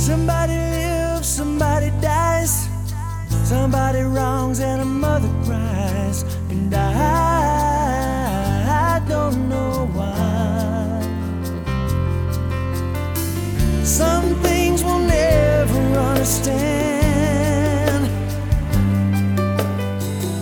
Somebody lives, somebody dies, somebody wrongs and a mother cries, and